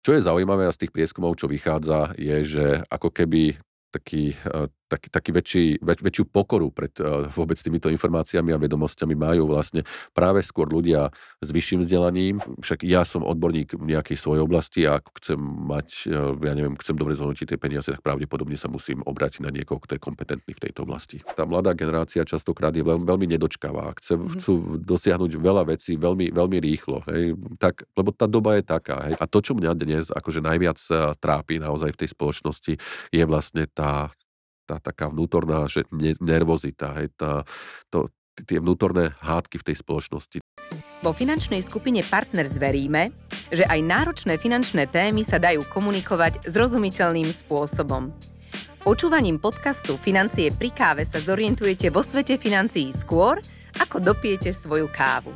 Čo je zaujímavé a z tých prieskumov, čo vychádza, je, že ako keby taký väčšiu pokoru pred vôbec týmito informáciami a vedomosťami majú vlastne práve skôr ľudia s vyšším vzdelaním. Však ja som odborník v nejakej svojej oblasti a ak chcem mať, ja neviem, chcem dobre zhodnotiť tie peniaze, tak pravdepodobne sa musím obrátiť na niekoho, kto je kompetentný v tejto oblasti. Tá mladá generácia častokrát je veľmi nedočkavá. Chcú dosiahnuť veľa vecí veľmi, veľmi rýchlo. Hej? Tak, lebo tá doba je taká. Hej? A to, čo mňa dnes akože najviac trápi naozaj v tej spoločnosti, je vlastne tá taká vnútorná nervozita, hej, tie vnútorné hádky v tej spoločnosti. Vo finančnej skupine Partners veríme, že aj náročné finančné témy sa dajú komunikovať zrozumiteľným spôsobom. Počúvaním podcastu Financie pri káve sa zorientujete vo svete financií skôr, ako dopijete svoju kávu.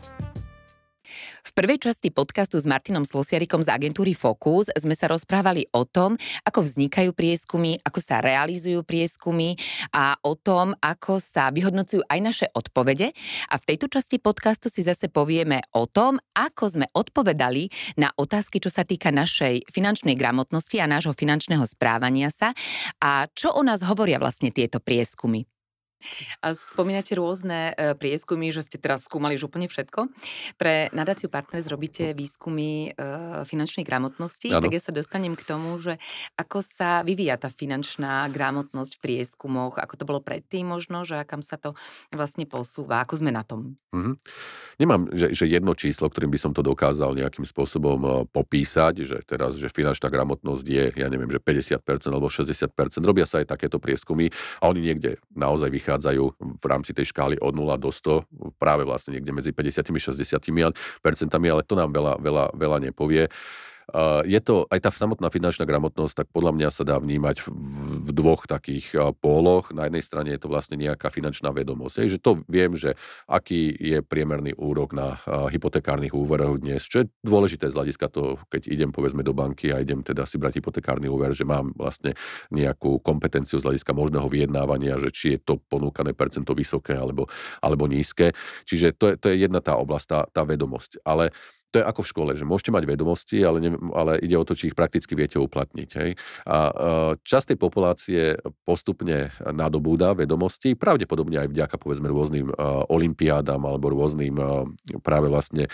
V prvej časti podcastu s Martinom Slosiarikom z agentúry Focus sme sa rozprávali o tom, ako vznikajú prieskumy, ako sa realizujú prieskumy a o tom, ako sa vyhodnocujú aj naše odpovede. A v tejto časti podcastu si zase povieme o tom, ako sme odpovedali na otázky, čo sa týka našej finančnej gramotnosti a nášho finančného správania sa a čo o nás hovoria vlastne tieto prieskumy. A spomínate rôzne prieskumy, že ste teraz skúmali už úplne všetko. Pre nadáciu Partners robíte výskumy finančnej gramotnosti, Áno. tak ja sa dostanem k tomu, že ako sa vyvíja tá finančná gramotnosť v prieskumoch, ako to bolo predtým možno, že akam sa to vlastne posúva, ako sme na tom. Nemám, že jedno číslo, ktorým by som to dokázal nejakým spôsobom popísať, že teraz, že finančná gramotnosť je, ja neviem, že 50% alebo 60%. Robia sa aj takéto prieskumy a oni niekde naozaj vychádzajú v rámci tej škály od 0 do 100, práve vlastne niekde medzi 50 a 60%, ale to nám veľa nepovie. Je to, aj tá samotná finančná gramotnosť, tak podľa mňa sa dá vnímať v dvoch takých póloch. Na jednej strane je to vlastne nejaká finančná vedomosť. Že to viem, že aký je priemerný úrok na hypotekárnych úveroch dnes, čo je dôležité z hľadiska toho, keď idem povedzme do banky a idem teda si brať hypotekárny úver, že mám vlastne nejakú kompetenciu z hľadiska možného vyjednávania, že či je to ponúkané percento vysoké alebo nízke. Čiže to je jedna tá oblasť, tá vedomosť. Ale to je ako v škole, že môžete mať vedomosti, ale ide o to, či ich prakticky viete uplatniť. Hej? A časť tej populácie postupne nadobúda vedomosti, pravdepodobne aj vďaka povedzme rôznym olympiádam alebo rôznym práve vlastne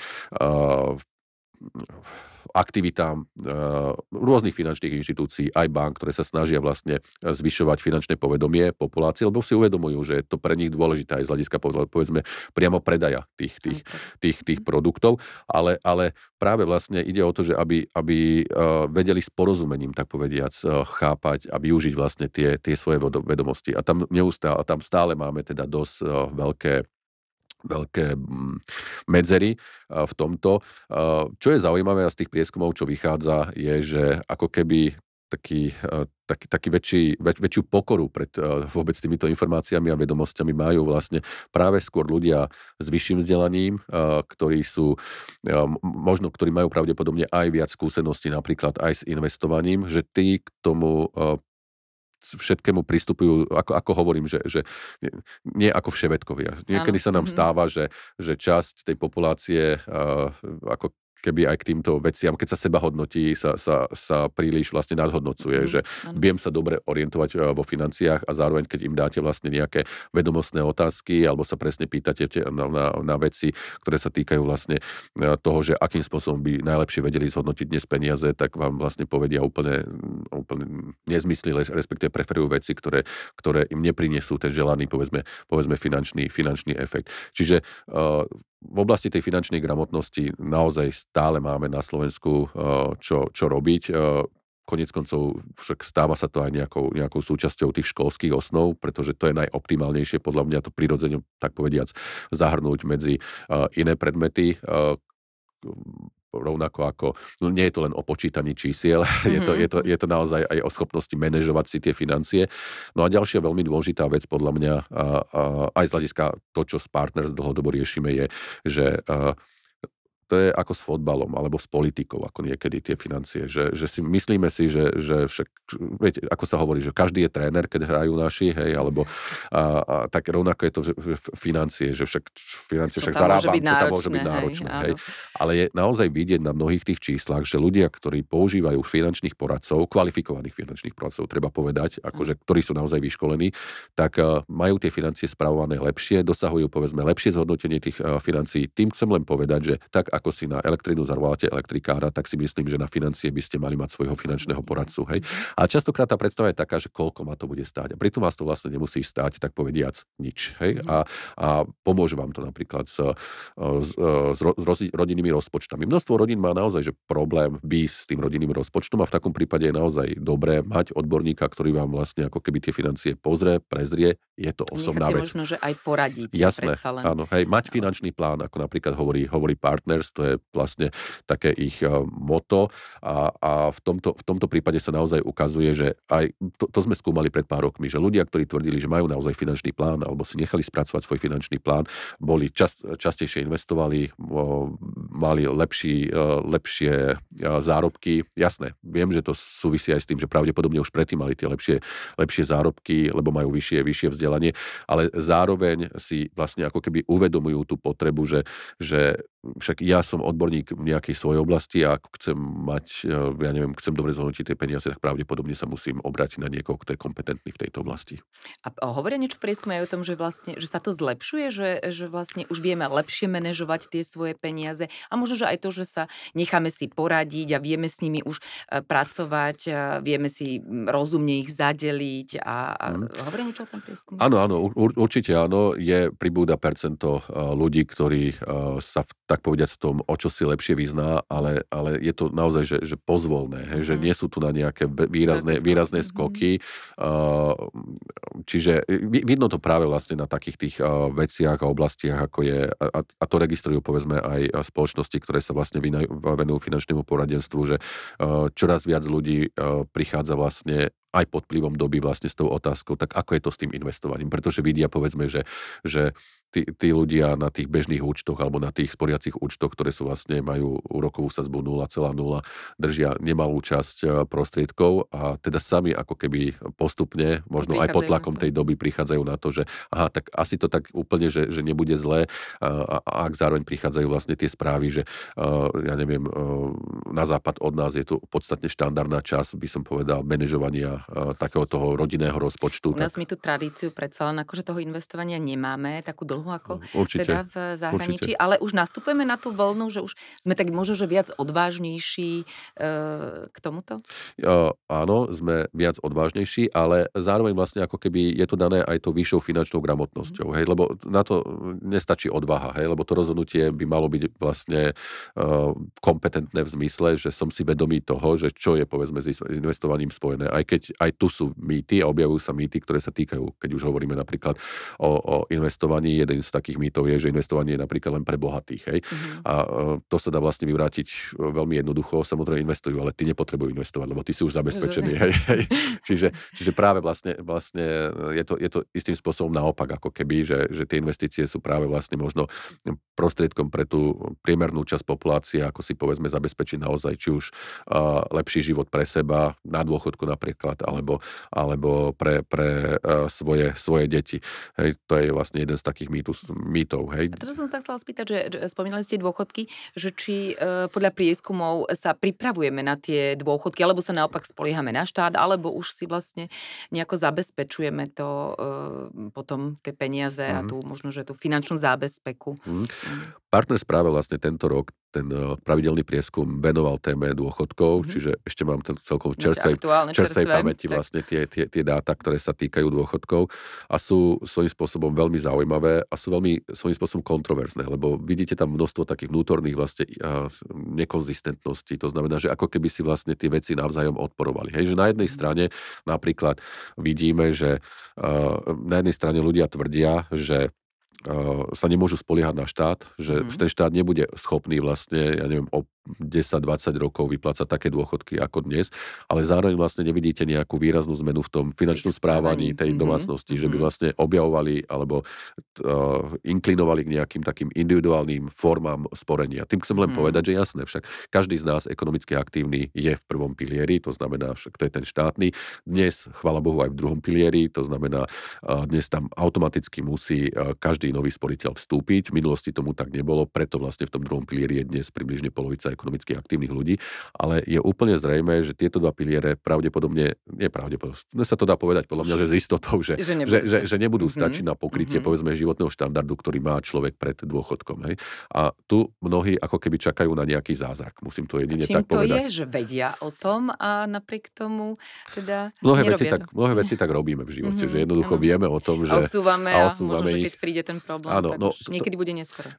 aktivitám rôznych finančných inštitúcií, aj bank, ktoré sa snažia vlastne zvyšovať finančné povedomie populácie, lebo si uvedomujú, že je to pre nich dôležité aj z hľadiska povedzme priamo predaja tých produktov, ale práve vlastne ide o to, že aby vedeli s porozumením, tak povediac, chápať a využiť vlastne tie svoje vedomosti. A tam stále máme teda dosť veľké medzery v tomto. Čo je zaujímavé a z tých prieskumov, čo vychádza, je, že ako keby taký väčšiu pokoru pred vôbec týmito informáciami a vedomosťami majú vlastne práve skôr ľudia s vyšším vzdelaním, ktorí majú pravdepodobne aj viac skúseností napríklad aj s investovaním, že tí k tomu všetkému pristupujú, ako hovorím, že nie ako vševedkovia. Niekedy sa nám stáva, že časť tej populácie ako keby aj k týmto veciam, keď sa seba hodnotí, sa príliš vlastne nadhodnocuje, že viem sa dobre orientovať vo financiách a zároveň, keď im dáte vlastne nejaké vedomostné otázky alebo sa presne pýtate na veci, ktoré sa týkajú vlastne toho, že akým spôsobom by najlepšie vedeli zhodnotiť dnes peniaze, tak vám vlastne povedia úplne nezmysly, respektíve preferujú veci, ktoré im neprinesú ten želaný, povedzme finančný efekt. Čiže v oblasti tej finančnej gramotnosti naozaj stále máme na Slovensku čo robiť. Koniec koncov však stáva sa to aj nejakou súčasťou tých školských osnov, pretože to je najoptimálnejšie podľa mňa to prirodzene, tak povediac, zahrnúť medzi iné predmety, rovnako ako, nie je to len o počítaní čísiel, je to naozaj aj o schopnosti manažovať si tie financie. No a ďalšia veľmi dôležitá vec podľa mňa, aj z hľadiska to, čo s Partners dlhodobo riešime, je, že to je ako s fotbalom alebo s politikou, ako niekedy tie financie, že si myslíme si, že však, viete, ako sa hovorí, že každý je tréner, keď hrajú naši, hej, alebo tak rovnako je to financie, že financie však zarábam, čo tam môže byť náročné, hej. Ale je naozaj vidieť na mnohých tých číslach, že ľudia, ktorí používajú finančných poradcov, kvalifikovaných finančných poradcov, treba povedať, akože, ktorí sú naozaj vyškolení, tak majú tie financie spravované lepšie, dosahujú povedzme lepšie zhodnotenie tých financií. Tým chcem len povedať, že tak ako si na elektrinu zavoláte elektrikára, tak si myslím, že na financie by ste mali mať svojho finančného poradcu, hej. A častokrát tá predstava je taká, že koľko ma to bude stáť. A pritom vás to vlastne nemusí stáť, tak povediac nič, hej. A pomôže vám to napríklad s rodinnými rozpočtami. Množstvo rodín má naozaj že problém výjsť s tým rodinným rozpočtom a v takom prípade je naozaj dobré mať odborníka, ktorý vám vlastne ako keby tie financie pozrie, prezrie, je to osobná vec. Možno, že aj poradíte. Jasné, áno, hej, mať finančný plán, ako napríklad hovorí Partners, to je vlastne také ich motto a v tomto prípade sa naozaj ukazuje, že aj to sme skúmali pred pár rokmi, že ľudia, ktorí tvrdili, že majú naozaj finančný plán alebo si nechali spracovať svoj finančný plán, boli častejšie investovali, mali lepšie zárobky. Jasné, viem, že to súvisí aj s tým, že pravdepodobne už predtým mali tie lepšie zárobky, lebo majú vyššie vzdelanie, ale zároveň si vlastne ako keby uvedomujú tú potrebu, že však ja som odborník v nejakej svojej oblasti a ak chcem mať, chcem dobre zhodnotiť tie peniaze, tak pravdepodobne sa musím obrátiť na niekoho, kto je kompetentný v tejto oblasti. A hovoria niečo prieskumy aj o tom, že vlastne, že sa to zlepšuje, že vlastne už vieme lepšie manažovať tie svoje peniaze a možno, že aj to, že sa necháme si poradiť a vieme s nimi už pracovať, vieme si rozumne ich zadeliť a hovoria niečo o tom prieskumu? Áno, určite áno, pribúda percento ľudí, ktorí sa tak povediať v tom, o čo si lepšie vyzná, ale je to naozaj, že pozvolné, že nie sú tu na nejaké výrazné skoky. Čiže vidno to práve vlastne na takých tých veciach a oblastiach, ako je, a to registrujú povedzme aj spoločnosti, ktoré sa vlastne venujú finančnému poradenstvu, že čoraz viac ľudí prichádza vlastne aj pod vplyvom doby vlastne s tou otázkou, tak ako je to s tým investovaním, pretože vidia povedzme, že tí ľudia na tých bežných účtoch alebo na tých sporiacich účtoch, ktoré sú vlastne majú úrokovú sadzbu 0,0, držia nemalú časť prostriedkov a teda sami ako keby postupne, možno aj pod tlakom tej doby prichádzajú na to, že aha, tak asi to tak úplne, že nebude zlé a ak zároveň prichádzajú vlastne tie správy, že ja neviem, na západ od nás je tu podstatne štandardná časť, by som povedal, manažovania takého toho rodinného rozpočtu. U nás my tú tradíciu predsa len akože toho investovania nemáme, takú dlhú ako určite, teda v zahraničí, ale už nastupujeme na tú voľnu, že už sme tak možno, že viac odvážnejší k tomuto? Áno, sme viac odvážnejší, ale zároveň vlastne ako keby je to dané aj tou vyššou finančnou gramotnosťou, hej, lebo na to nestačí odvaha, hej, lebo to rozhodnutie by malo byť vlastne kompetentné v zmysle, že som si vedomý toho, že čo je povedzme s investovaním spojené, aj keď aj tu sú mýty a objavujú sa mýty, ktoré sa týkajú, keď už hovoríme napríklad o investovaní. Jeden z takých mýtov je, že investovanie je napríklad len pre bohatých. Hej? A to sa dá vlastne vyvrátiť veľmi jednoducho. Samozrejme investujú, ale ty nepotrebujú investovať, lebo ty si už zabezpečený. Hej? Čiže práve vlastne je to istým spôsobom naopak, ako keby, že tie investície sú práve vlastne možno prostriedkom pre tú priemernú časť populácie, ako si povedzme zabezpečiť naozaj či už lepší život pre seba, na dôchodku napríklad, alebo pre svoje deti. Hej, to je vlastne jeden z takých mýtov. Hej. A to som sa chcela spýtať, že spomínali ste dôchodky, že či podľa prieskumov sa pripravujeme na tie dôchodky, alebo sa naopak spoliehame na štát, alebo už si vlastne nejako zabezpečujeme to potom tie peniaze a tú možno, že tú finančnú zábezpeku. Partners práve vlastne tento rok ten pravidelný prieskum venoval téme dôchodkov, čiže ešte mám celkom čerstvej pamäti vlastne tie dáta, ktoré sa týkajú dôchodkov a sú svojím spôsobom veľmi zaujímavé a sú veľmi svojím spôsobom kontroverzné, lebo vidíte tam množstvo takých vnútorných vlastne nekonzistentností. To znamená, že ako keby si vlastne tie veci navzájom odporovali. Hej, že na jednej strane napríklad vidíme, že na jednej strane ľudia tvrdia, že sa nemôžu spoliehať na štát, že ten štát nebude schopný vlastne, ja neviem, 10-20 rokov vyplácať také dôchodky ako dnes, ale zároveň vlastne nevidíte nejakú výraznú zmenu v tom finančnom správaní tej domácnosti, že by vlastne objavovali alebo inklinovali k nejakým takým individuálnym formám sporenia. Tým chcem len povedať, že jasné, však každý z nás ekonomicky aktívny je v prvom pilieri, to znamená, však to je ten štátny. Dnes, chvála Bohu, aj v druhom pilieri, to znamená, dnes tam automaticky musí každý nový sporiteľ vstúpiť. V minulosti tomu tak nebolo, preto vlastne v tom druhom pilieri je dnes približne polovica ekonomicky aktívnych ľudí, ale je úplne zrejmé, že tieto dva piliere pravdepodobne, sa to dá povedať podľa mňa, že s istotou, že nebudú stačiť na pokrytie povedzme životného štandardu, ktorý má človek pred dôchodkom. Hej? A tu mnohí ako keby čakajú na nejaký zázrak. Musím to jedine tak povedať. Čím to je, že vedia o tom a napriek tomu teda mnohé veci tak robíme v živote, že jednoducho vieme o tom, že odsúvame a možno, že keď príde ten problém, tak už niekedy bude neskoro.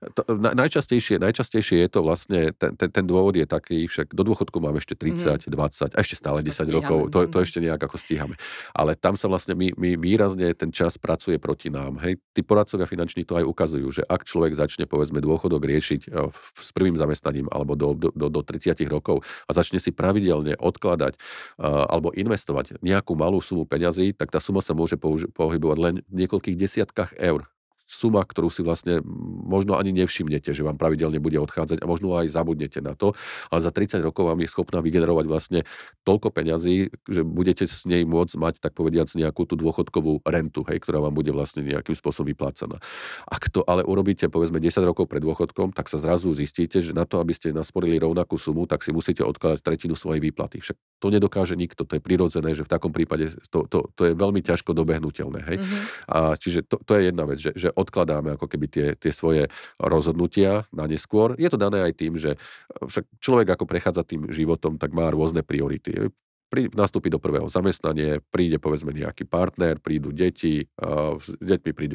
Najčastejšie je to vlastne, ten dôvod je taký, však do dôchodku máme ešte 30, 20 a ešte stále 10 rokov, to ešte nejak ako stíhame. Ale tam sa vlastne my výrazne ten čas pracuje proti nám. Hej, tí poradcovia finanční to aj ukazujú, že ak človek začne povedzme dôchodok riešiť s prvým zamestnaním alebo do 30 rokov a začne si pravidelne odkladať alebo investovať nejakú malú sumu peňazí, tak tá suma sa môže pohybovať len v niekoľkých desiatkách eur. Suma, ktorú si vlastne možno ani nevšimnete, že vám pravidelne bude odchádzať a možno aj zabudnete na to, ale za 30 rokov vám je schopná vygenerovať vlastne toľko peňazí, že budete s nej môcť mať, tak povediac, nejakú tú dôchodkovú rentu, hej, ktorá vám bude vlastne nejakým spôsobom vyplácaná. Ak to ale urobíte povedzme 10 rokov pred dôchodkom, tak sa zrazu zistíte, že na to, aby ste nasporili rovnakú sumu, tak si musíte odkladať tretinu svojej výplaty. Však to nedokáže nikto, to je prirodzené, že v takom prípade to je veľmi ťažko dobehnuteľné, hej. A čiže to je jedna vec, že odkladáme ako keby tie svoje rozhodnutia na neskôr. Je to dané aj tým, že však človek ako prechádza tým životom, tak má rôzne priority. Nastúpi do prvého zamestnania, príde povedzme nejaký partner, prídu deti, s deťmi prídu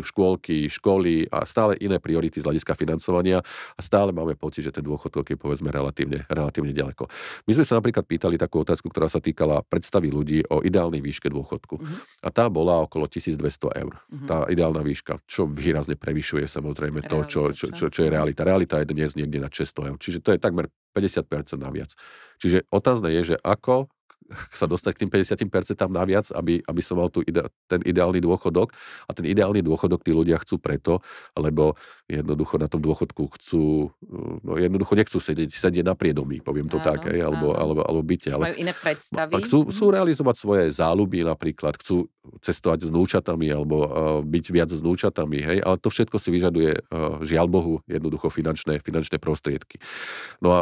školy a stále iné priority z hľadiska financovania a stále máme pocit, že ten dôchodok je povedzme relatívne ďaleko. My sme sa napríklad pýtali takú otázku, ktorá sa týkala predstavy ľudí o ideálnej výške dôchodku. A tá bola okolo 1200 eur. Tá ideálna výška, čo výrazne prevyšuje samozrejme to, čo je realita. Realita je dnes niekde na 600 eur. Čiže to je takmer 50% naviac. Čiže otázne je, že ako sa dostať k tým 50% naviac, aby som mal ten ideálny dôchodok. A ten ideálny dôchodok tí ľudia chcú preto, lebo jednoducho na tom dôchodku jednoducho nechcú sedieť na priedomí, poviem to tak, alebo byte. Ale majú iné predstavy. Chcú realizovať svoje záľuby napríklad, chcú cestovať s vnúčatami alebo byť viac s vnúčatami, hej, ale to všetko si vyžaduje, žiaľ Bohu, jednoducho finančné prostriedky. No a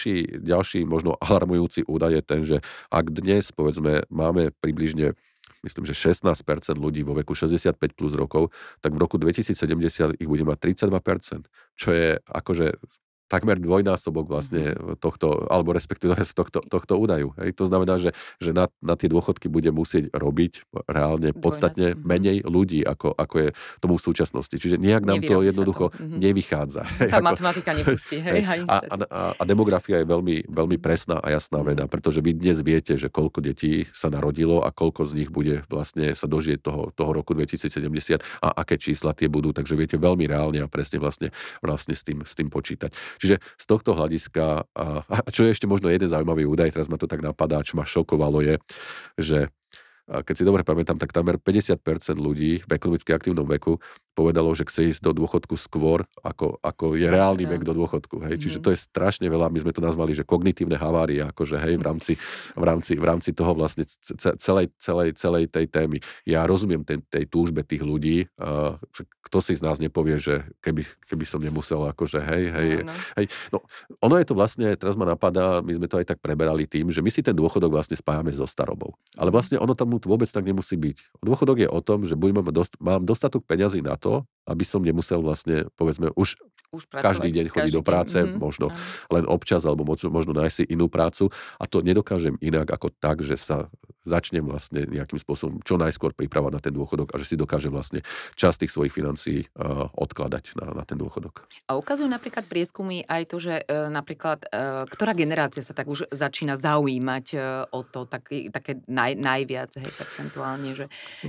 ďalší možno alarmujúci údaj je ten, že ak dnes, povedzme, máme približne, myslím, že 16% ľudí vo veku 65 plus rokov, tak v roku 2070 ich bude mať 32%, čo je akože takmer dvojnásobok vlastne tohto, alebo respektíve tohto údaju. Hej. To znamená, že na tie dôchodky bude musieť robiť reálne podstatne menej ľudí, ako je tomu v súčasnosti. Čiže nejak nám to jednoducho nevychádza. Tá matematika nepustí. A demografia je veľmi, veľmi presná a jasná veda, pretože vy dnes viete, že koľko detí sa narodilo a koľko z nich bude vlastne sa dožieť toho roku 2070 a aké čísla tie budú, takže viete veľmi reálne a presne vlastne s tým počítať. Čiže z tohto hľadiska, a čo je ešte možno jeden zaujímavý údaj, teraz ma to tak napadá, čo ma šokovalo je, že keď si dobre pamätám, tak takmer 50% ľudí v ekonomicky aktívnom veku povedalo, že chce ísť do dôchodku skôr, ako je reálny vek do dôchodku. Hej. Čiže to je strašne veľa, my sme to nazvali, že kognitívne havárie, akože hej, v rámci toho vlastne celej tej témy. Ja rozumiem tej túžbe tých ľudí, kto si z nás nepovie, že keby som nemusel, akože hej. No, ono je to vlastne, teraz ma napadá, my sme to aj tak preberali tým, že my si ten dôchodok vlastne spájame so starobou. Ale vlastne ono tam vôbec tak nemusí byť. Dôchodok je o tom, že mám dostatok peňazí na to, aby som nemusel vlastne, povedzme, už každý deň chodiť do práce, možno len občas, alebo možno nájsť si inú prácu. A to nedokážem inak ako tak, že sa začnem vlastne nejakým spôsobom čo najskôr pripravať na ten dôchodok a že si dokážem vlastne časť tých svojich financií odkladať na ten dôchodok. A ukazujú napríklad prieskumy aj to, že napríklad, ktorá generácia sa tak už začína zaujímať o to také najviac, hej, percentuálne, že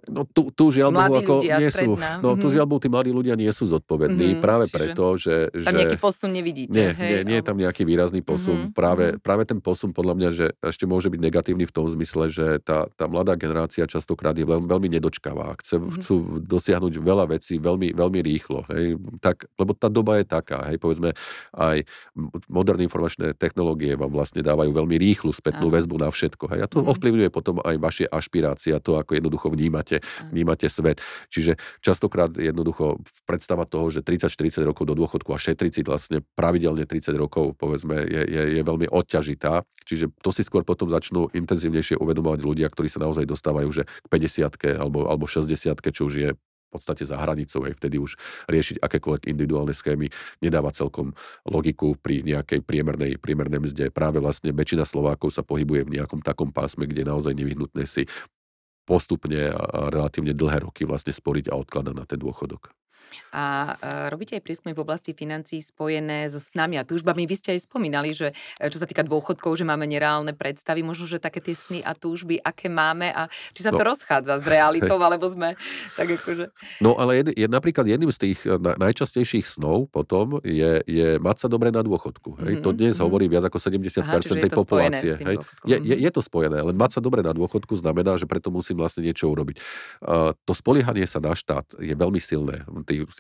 No tu žiaľ Bohu, Mladí ako ľudia, nie sú, stredná. no tu žiaľ Bohu, tí mladí ľudia nie sú zodpovední, práve Čiže preto, že tam nejaký posun nevidíte, hej? nie je tam nejaký výrazný posun. Práve ten posun podľa mňa, že ešte môže byť negatívny v tom zmysle, že tá mladá generácia častokrát je veľmi nedočkavá. Chcú dosiahnuť veľa vecí veľmi, veľmi rýchlo. Hej? Tak, lebo tá doba je taká. Hej? Povedzme, aj moderné informačné technológie vám vlastne dávajú veľmi rýchlu spätnú väzbu na všetko. Hej? A to ovplyvňuje potom aj vaše ašpirácie a to, ako jednoducho vnímate svet. Čiže častokrát jednoducho predstava toho, že 30-40 rokov do dôchodku a šetriť si vlastne pravidelne 30 rokov, povedzme, je veľmi odťažitá. Čiže to si skôr potom začnú intenzívnejšie uvedomovať ľudia, ktorí sa naozaj dostávajú že k 50-ke alebo 60-ke, čo už je v podstate za hranicou, aj vtedy už riešiť akékoľvek individuálne schémy nedáva celkom logiku pri nejakej priemernej mzde. Práve vlastne väčšina Slovákov sa pohybuje v nejakom takom pásme, kde je naozaj nevyhnutné si postupne a relatívne dlhé roky vlastne sporiť a odkladať na ten dôchodok. A robíte aj prieskumy v oblasti financií spojené so snami a túžbami. Vy ste aj spomínali, že čo sa týka dôchodkov, že máme nereálne predstavy, možno, že také tie sny a túžby, aké máme a či sa to rozchádza s realitou, alebo sme tak akože... No ale napríklad jedným z tých najčastejších snov potom je mať sa dobre na dôchodku. Hej? To dnes hovorí viac ako 70% tej populácie. Hej? Je to spojené, len mať sa dobre na dôchodku znamená, že preto musím vlastne niečo urobiť. To spoliehanie sa na štát je veľmi silné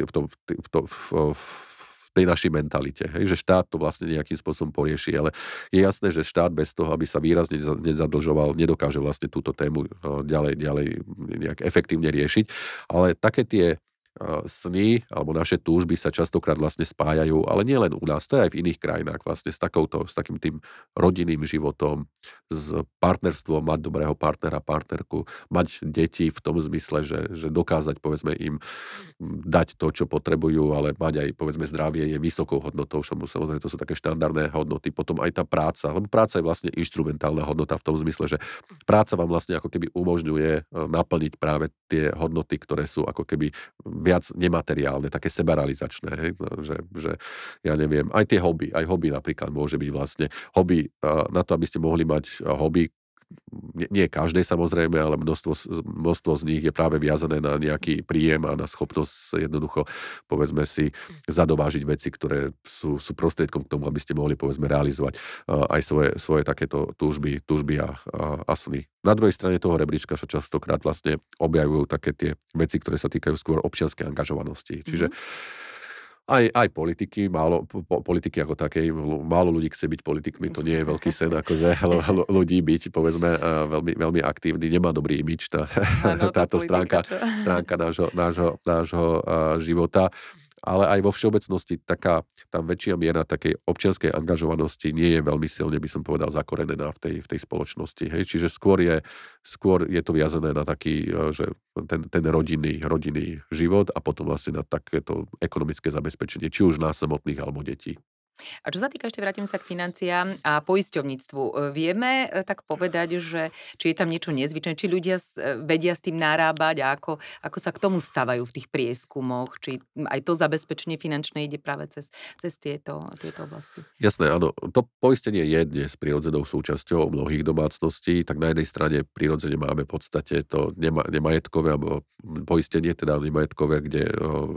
v tej našej mentalite, hej, že štát to vlastne nejakým spôsobom porieši, ale je jasné, že štát bez toho, aby sa výrazne nezadlžoval, nedokáže vlastne túto tému ďalej nejak efektívne riešiť, ale také tie sny alebo naše túžby sa častokrát vlastne spájajú, ale nie len u nás, to je aj v iných krajinách vlastne s takým tým rodinným životom, s partnerstvom, mať dobrého partnera, partnerku, mať deti v tom zmysle, že dokázať povedzme im dať to, čo potrebujú, ale mať aj povedzme zdravie je vysokou hodnotou, samozrejme to sú také štandardné hodnoty, potom aj tá práca, lebo práca je vlastne inštrumentálna hodnota v tom zmysle, že práca vám vlastne ako keby umožňuje naplniť práve tie hodnoty, ktoré sú ako keby viac nemateriálne, také sebarealizačné, hej? Že ja neviem, aj hobby napríklad môže byť vlastne hobby na to, aby ste mohli mať hobby, nie každé samozrejme, ale množstvo z nich je práve viazané na nejaký príjem a na schopnosť jednoducho, povedzme si, zadovážiť veci, ktoré sú prostriedkom k tomu, aby ste mohli, povedzme, realizovať aj svoje takéto túžby a sny. Na druhej strane toho rebríčka sa častokrát vlastne objavujú také tie veci, ktoré sa týkajú skôr občianskej angažovanosti. Čiže aj politiky, politiky ako takej, málo ľudí chce byť politikmi, to nie je veľký sen, akože ľudí byť, povedzme, veľmi, veľmi aktívny, nemá dobrý imič táto stránka nášho života. Ale aj vo všeobecnosti taká tá väčšia miera takej občianskej angažovanosti nie je veľmi silne, by som povedal, zakorenená v tej spoločnosti. Hej? Čiže skôr je to viazané na taký, že ten rodinný život a potom vlastne na takéto ekonomické zabezpečenie, či už nás samotných alebo detí. A čo sa týka, ešte vrátim sa k financiám a poisťovníctvu. Vieme tak povedať, že či je tam niečo nezvyčajné, či ľudia vedia s tým narábať a ako sa k tomu stavajú v tých prieskumoch, či aj to zabezpečenie finančné ide práve cez tieto oblasti. Jasné, áno. To poistenie je dnes prirodzenou súčasťou mnohých domácností, tak na jednej strane prirodzene máme v podstate to nemajetkové alebo poistenie, teda nemajetkové, kde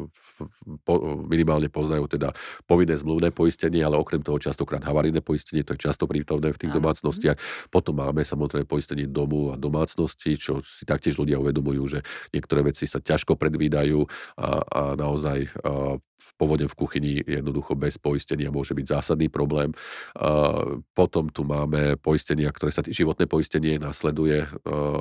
minimálne poznajú teda povinné zmluvné poistenie, ale okrem toho častokrát havarijné poistenie, to je často prítomné v tých domácnostiach. Potom máme samozrejme poistenie domu a domácnosti, čo si taktiež ľudia uvedomujú, že niektoré veci sa ťažko predvídajú a naozaj povodne v kuchyni jednoducho bez poistenia môže byť zásadný problém. Potom tu máme poistenia, životné poistenie nasleduje,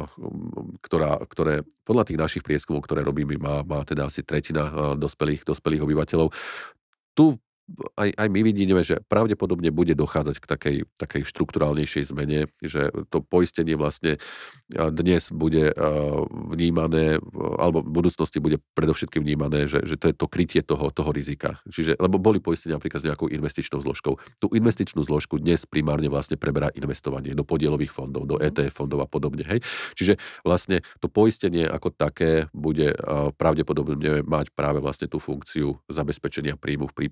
ktoré podľa tých našich prieskumov, ktoré robíme, má teda asi tretina dospelých obyvateľov. Tu aj my vidíme, že pravdepodobne bude dochádzať k takej štrukturálnejšej zmene, že to poistenie vlastne dnes bude vnímané, alebo v budúcnosti bude predovšetkým vnímané, že to je to krytie toho rizika. Čiže, lebo boli poistenia napríklad s nejakou investičnou zložkou. Tú investičnú zložku dnes primárne vlastne preberá investovanie do podielových fondov, do ETF fondov a podobne. Hej? Čiže vlastne to poistenie ako také bude pravdepodobne mať práve vlastne tú funkciu zabezpečenia príjmu v prípade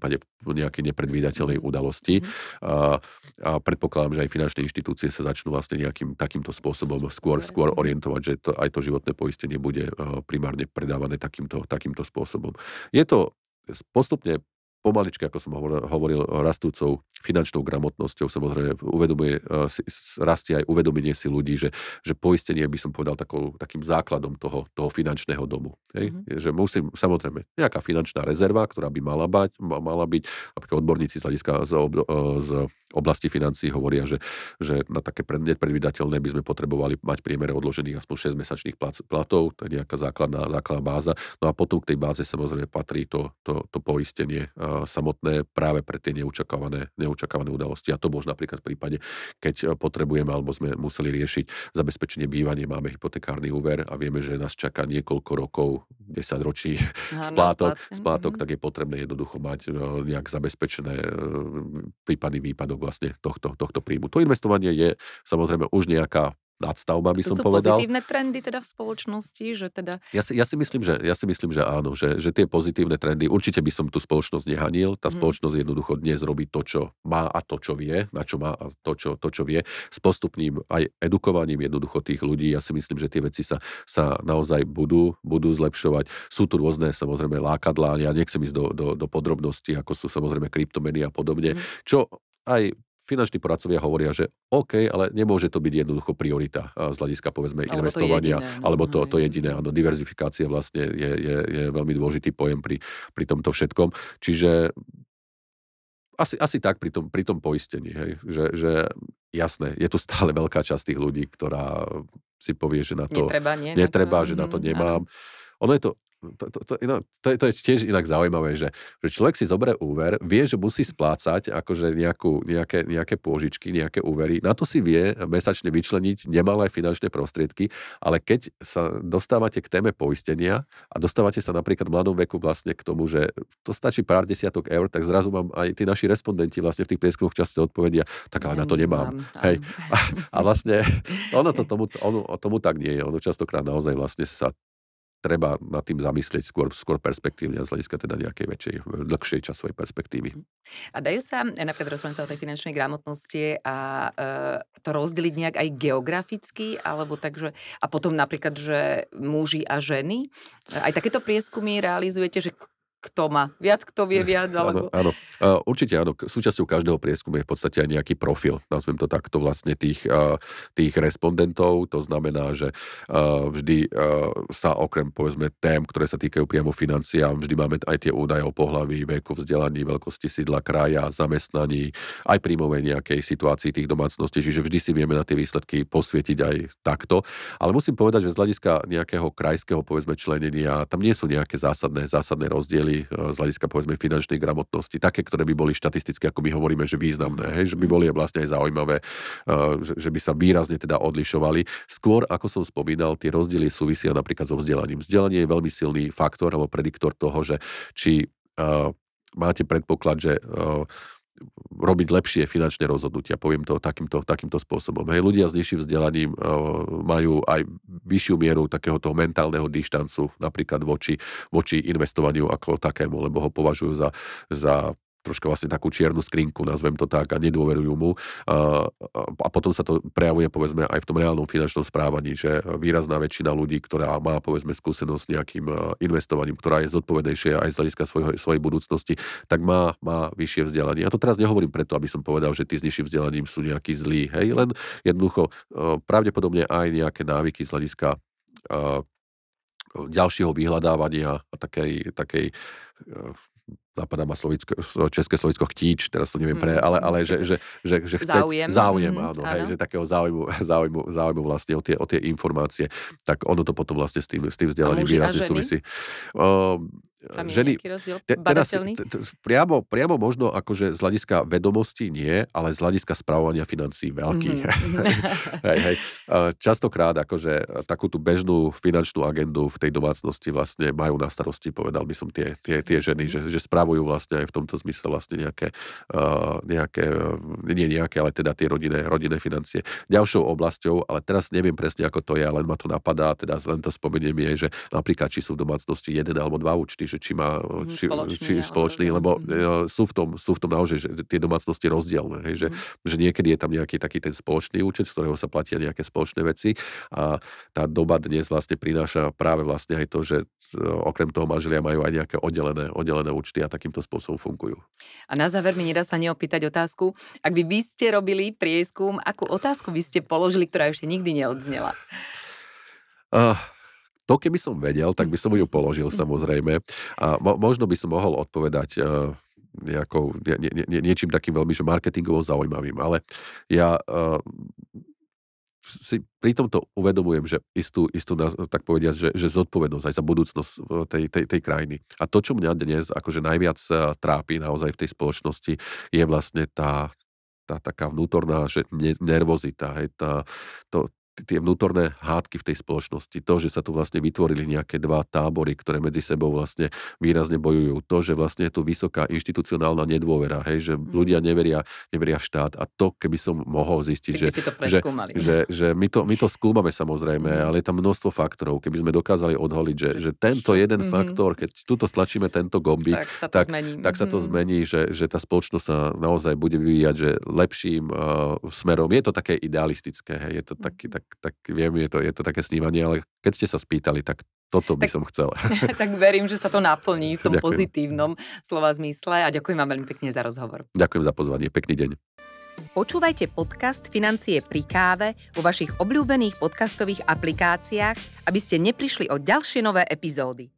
nejakej nepredvídateľnej udalosti. A predpokladám, že aj finančné inštitúcie sa začnú vlastne nejakým takýmto spôsobom skôr orientovať, že aj to životné poistenie bude primárne predávané takýmto spôsobom. Je to postupne pomaličky, ako som hovoril, rastúcou finančnou gramotnosťou, samozrejme rastie aj uvedomenie si ľudí, že poistenie by som povedal takým základom toho finančného domu. Hej? Že musím, samozrejme, nejaká finančná rezerva, ktorá by mala byť, napríklad odborníci z hľadiska z oblasti financií hovoria, že na také nepredvídateľné by sme potrebovali mať priemere odložených aspoň 6-mesačných platov, to je nejaká základná báza. No a potom k tej báze samozrejme patrí to poistenie samotné práve pre tie neočakávané udalosti. A to bolo napríklad v prípade, keď potrebujeme alebo sme museli riešiť zabezpečenie bývania, máme hypotekárny úver a vieme, že nás čaká niekoľko rokov, 10 ročí splátok, tak je potrebné jednoducho mať nejak zabezpečené prípadný výpadok vlastne tohto príjmu. To investovanie je samozrejme už nejaká nadstavba, by som povedal. To sú pozitívne trendy teda v spoločnosti, že teda... Ja si myslím, že áno, že tie pozitívne trendy, určite by som tú spoločnosť nehanil. Tá spoločnosť jednoducho dnes robí to, čo má a to, čo vie, na čo má a to, čo vie. S postupným aj edukovaním jednoducho tých ľudí, ja si myslím, že tie veci sa naozaj budú zlepšovať. Sú tu rôzne samozrejme lákadlá, ja nechcem ísť do podrobností, ako sú samozrejme kryptomeny a podobne, čo aj finanční poradcovia hovoria, že OK, ale nemôže to byť jednoducho priorita z hľadiska povedzme investovania, alebo to jediné. Áno, diverzifikácia vlastne je veľmi dôležitý pojem pri tomto všetkom. Čiže asi tak pri tom poistení, hej, že jasné, je tu stále veľká časť tých ľudí, ktorá si povie, že na to netreba, že na to nemám. Ono je to je tiež inak zaujímavé, že človek si zoberie úver, vie, že musí splácať akože nejaké pôžičky, nejaké úvery. Na to si vie mesačne vyčleniť nemalé finančné prostriedky, ale keď sa dostávate k téme poistenia a dostávate sa napríklad v mladom veku vlastne k tomu, že to stačí pár desiatok eur, tak zrazu mám aj tí naši respondenti vlastne v tých prieskumoch často odpovedia, tak ale na to nemám. Hej. A vlastne ono tomu tak nie je. Ono častokrát naozaj vlastne sa treba nad tým zamyslieť skôr perspektívne a z hľadiska teda nejakej dlhšej časovej perspektívy. A dajú sa, napríklad rozprávame sa o tej finančnej gramotnosti a to rozdeliť nejak aj geograficky, alebo takže, a potom napríklad, že muži a ženy, aj takéto prieskumy realizujete, že kto má viac, kto vie viac, alebo... Áno. Určite áno. Súčasťou každého prieskumu je v podstate aj nejaký profil. Nazvem to takto vlastne tých respondentov. To znamená, že vždy sa okrem povedzme tém, ktoré sa týkajú priamo financiám, vždy máme aj tie údaje o pohlaví, veku, vzdelaní, veľkosti sídla, kraja, zamestnaní, aj príjmovej nejakej situácii tých domácností. Čiže vždy si vieme na tie výsledky posvietiť aj takto. Ale musím povedať, že z hľadiska nejakého krajského povedzme členenia, tam nie sú nejaké zásadné rozdiely z hľadiska povedzme finančnej gramotnosti, také, ktoré by boli štatisticky, ako my hovoríme, že významné, hej, že by boli vlastne aj zaujímavé, že by sa výrazne teda odlišovali. Skôr, ako som spomínal, tie rozdiely súvisia napríklad so vzdelaním. Vzdelanie je veľmi silný faktor alebo prediktor toho, že či máte predpoklad, že robiť lepšie finančné rozhodnutia, poviem to takýmto spôsobom. Hej, ľudia s nižším vzdelaním majú aj vyššiu mieru takéhoto mentálneho dištancu napríklad voči investovaniu ako takému, lebo ho považujú za troška vlastne takú čiernu skrinku, nazvem to tak, a nedôverujú mu. A potom sa to prejavuje, povedzme, aj v tom reálnom finančnom správaní, že výrazná väčšina ľudí, ktorá má, povedzme, skúsenosť s nejakým investovaním, ktorá je zodpovednejšia aj z hľadiska svojej budúcnosti, tak má vyššie vzdelanie. A to teraz nehovorím preto, aby som povedal, že tí s nižším vzdelaním sú nejakí zlí, hej, len jednoducho pravdepodobne aj nejaké návyky z hľadiska ďalšieho vyhľadávania a takej napadá ma české slovíčko chtíč, teraz to neviem ale že chce záujem, áno. Hej, že takého záujmu vlastne o tie informácie, tak ono to potom vlastne s tým vzdelaním výrazne súvisí. Tam je nejaký rozdiel badateľný? Priamo možno akože z hľadiska vedomostí nie, ale z hľadiska spravovania financií veľký. Hej. Častokrát akože takú tú bežnú finančnú agendu v tej domácnosti vlastne majú na starosti, povedal by som, tie ženy, že spravujú vlastne aj v tomto zmysle vlastne ale teda tie rodinné financie. Ďalšou oblasťou, ale teraz neviem presne, ako to je, len ma to napadá, teda len to spomeniem je, že napríklad, či sú v domácnosti jeden alebo dva účty, že či má spoločný, lebo sú v tom naozaj, že tie domácnosti rozdielne, hej, že niekedy je tam nejaký taký ten spoločný účet, z ktorého sa platia nejaké spoločné veci a tá doba dnes vlastne prináša práve vlastne aj to, že okrem toho manželia majú aj nejaké oddelené účty a takýmto spôsobom fungujú. A na záver mi nedá sa neopýtať otázku. Ak by vy ste robili prieskum, akú otázku by ste položili, ktorá ešte nikdy neodznela? To keby som vedel, tak by som ju položil samozrejme. A možno by som mohol odpovedať niečím takým veľmi že marketingovo zaujímavým, ale ja si pri tomto uvedomujem, že istú tak povediať, že zodpovednosť aj za budúcnosť tej krajiny. A to, čo mňa dnes akože najviac trápi naozaj v tej spoločnosti, je vlastne tá taká vnútorná že nervozita, hej, tie vnútorné hádky v tej spoločnosti. To, že sa tu vlastne vytvorili nejaké dva tábory, ktoré medzi sebou vlastne výrazne bojujú. To, že vlastne je tu vysoká inštitucionálna nedôvera, hej, že ľudia neveria v štát. A to, keby som mohol zistiť, že my to skúmame samozrejme, ale je tam množstvo faktorov. Keby sme dokázali odhaliť, že tento jeden faktor, keď tuto stlačíme tento gombík, tak sa to zmení, že tá spoločnosť sa naozaj bude vyvíjať že lepším smerom. Je to také idealistické, hej, je to tak viem, je to také snívanie, ale keď ste sa spýtali, tak toto by som chcel. Tak verím, že sa to naplní v tom pozitívnom slova zmysle a ďakujem vám veľmi pekne za rozhovor. Ďakujem za pozvanie, pekný deň. Počúvajte podcast Financie pri káve vo vašich obľúbených podcastových aplikáciách, aby ste neprišli o ďalšie nové epizódy.